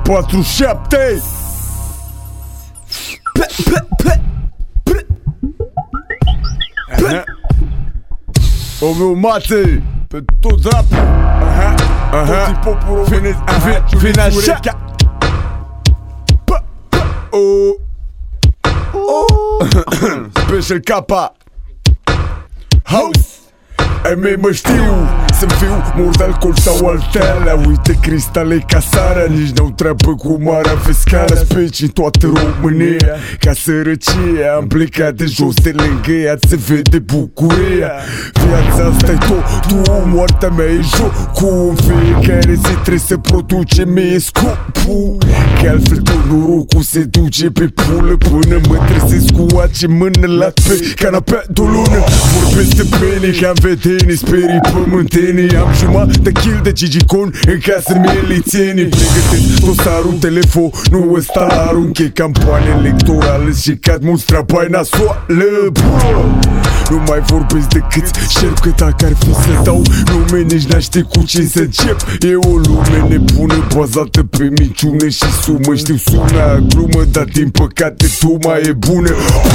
AK-47. O meu mate pe tot rapul. Tot hip-hopul românesc. Vine așa. Special K House. Ai mei mă știu să-mi fiu mor de alcool sau altealea. Uite cristale ca sarea, nici n-au treabă cu marea fiscală. Speci în toată România ca sărăcia. Am plecat de jos de lângă ea, se vede bucuria. Viața asta-i totul, moartea mea e jocul. În fiecare zi trebuie să produce, mie scopul. Că altfel tot norocul se duce pe pulă. Până mă trezesc cu ace mână lat pe canapea de o lună. Vorbesc de bine că am vedenii, sperii pământenii. Am jumătate de kill de gigicon în casă milițienii. Pregătesc dosarul, telefonul ăsta arunche campanie electorală și cad mulți trabai nasoală. Nu mai vorbesc decât șerp, că dacă ar fi să dau nume, nici n-aș ști cu ce să încep. E o lume nebună bazată pe minciună și sumă. Știu sună glumă, dar din păcate tuma e bună.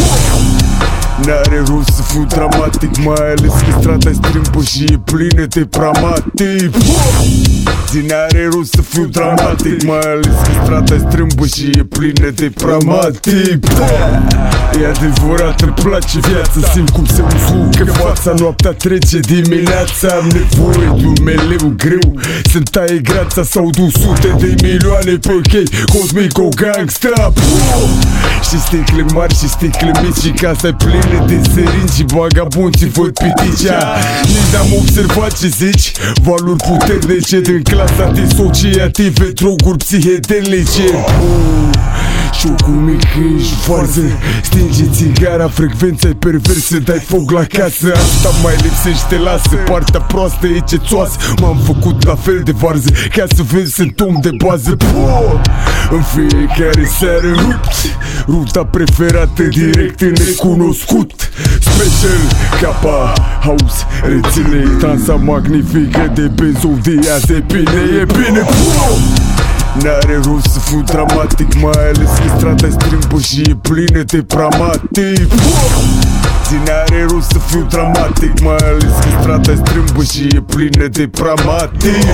N-are rost să fiu dramatic, mai ales că strada-i strâmbă și e plină de pramatic. N-are rost să fiu dramatic, mai ales că strada-i strâmbă și e plină de pramatic. E adevărat, îmi place viața, simt cum se usucă fața. Noaptea trece, dimineața am nevoie de un meleu greu să-mi taie grața sau du sute de milioane pe chei. Cosmico gangsta. Și sticle mari și sticle mici și casa-i plină de seringi și vagabonții văd piticea. Nici n-am observat ce zici, valori puternice din clasa disociative, droguri psihedelice. Șocul mic ești varză, stinge țigara, frecvența-i perversă, dai foc la casă. Asta mai lipsește, lasă, partea proastă e cețoasă. M-am făcut la fel de varză, ca să vezi sunt om de bază. În fiecare seară rupt, ruta preferată direct în necunoscut. Special K House, reține transa magnifică de benzodiazepine. E bine, n-are rost să fiu dramatic, mai ales că strada-i strâmbă și e plină de pramatic. N-are rost să fiu dramatic, mai ales că strada-i strâmbă și e plină de pramatic.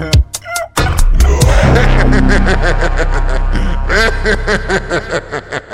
Ha ha ha ha ha!